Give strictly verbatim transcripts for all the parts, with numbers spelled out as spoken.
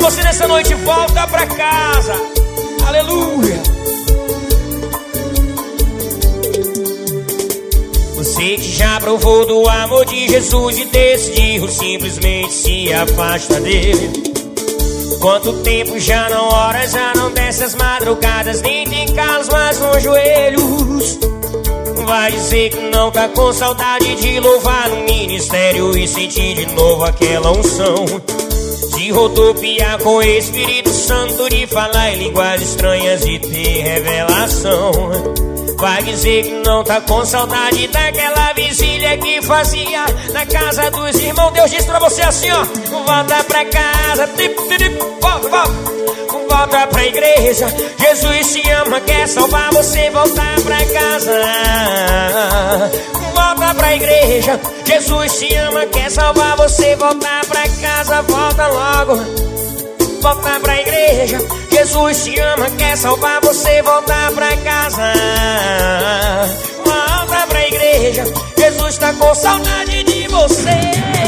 você nessa noite, volta pra casa. Aleluia. Você que já provou do amor de Jesus e decidiu simplesmente se afasta dele. Quanto tempo já não ora, já não desce as madrugadas, nem tem calos mais nos joelhos. Vai dizer que não tá com saudade de louvar no ministério e sentir de novo aquela unção, de rodopiar com o Espírito Santo, de falar em línguas estranhas e ter revelação. Vai dizer que não tá com saudade daquela vigília que fazia na casa dos irmãos. Deus diz pra você assim, ó: volta pra casa, volta, volta, volta pra igreja. Jesus te ama, quer salvar você, voltar pra casa. Volta pra igreja. Jesus te ama, quer salvar você, voltar pra casa. Volta logo, volta pra igreja. Jesus te ama, quer salvar você, voltar pra casa. Volta pra igreja. Jesus tá com saudade de você.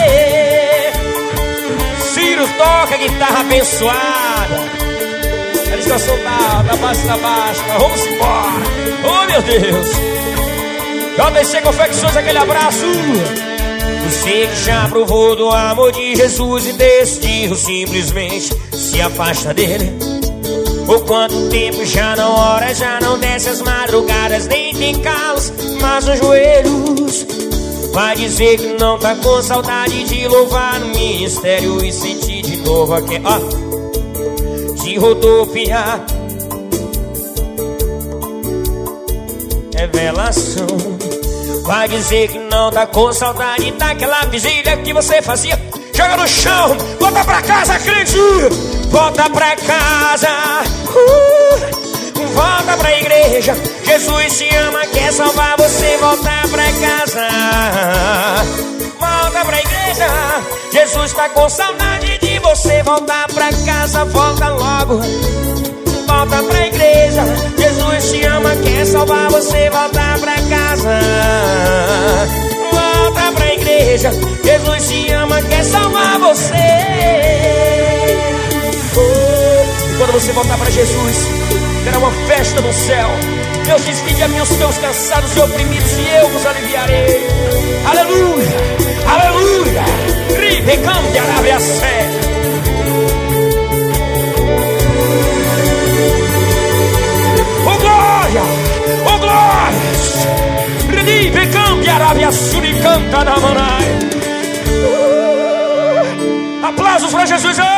Ciro toca guitarra abençoada. Eles estão soldados, da base da baixa. Vamos embora. Oh meu Deus. J C Confecções, aquele abraço. Você que já provou do amor de Jesus e decidiu simplesmente se afasta dele. Por quanto tempo já não ora, já não desce as madrugadas, nem tem calos mas nos joelhos. Vai dizer que não tá com saudade de louvar no ministério e sentir de novo aquele, ó, de rodopiar. Revelação. Vai dizer que não tá com saudade daquela vigília que você fazia. Joga no chão, volta pra casa, crente. Volta pra casa, uh, volta pra igreja. Jesus te ama, quer salvar você, volta pra casa. Volta pra igreja. Jesus tá com saudade de você, volta pra casa. Volta logo, volta pra igreja. Jesus te ama, quer salvar você, volta pra casa. Volta pra igreja. Jesus te ama, quer salvar você. E quando você voltar pra Jesus, terá uma festa no céu. Deus diz: vinde a mim os teus cansados e oprimidos, e eu vos aliviarei. Aleluia, aleluia. Ribecam de Arábia Sé. Oh glória, oh glória. Ribecam de Arábia Sul e canta na manai. Aplausos pra Jesus.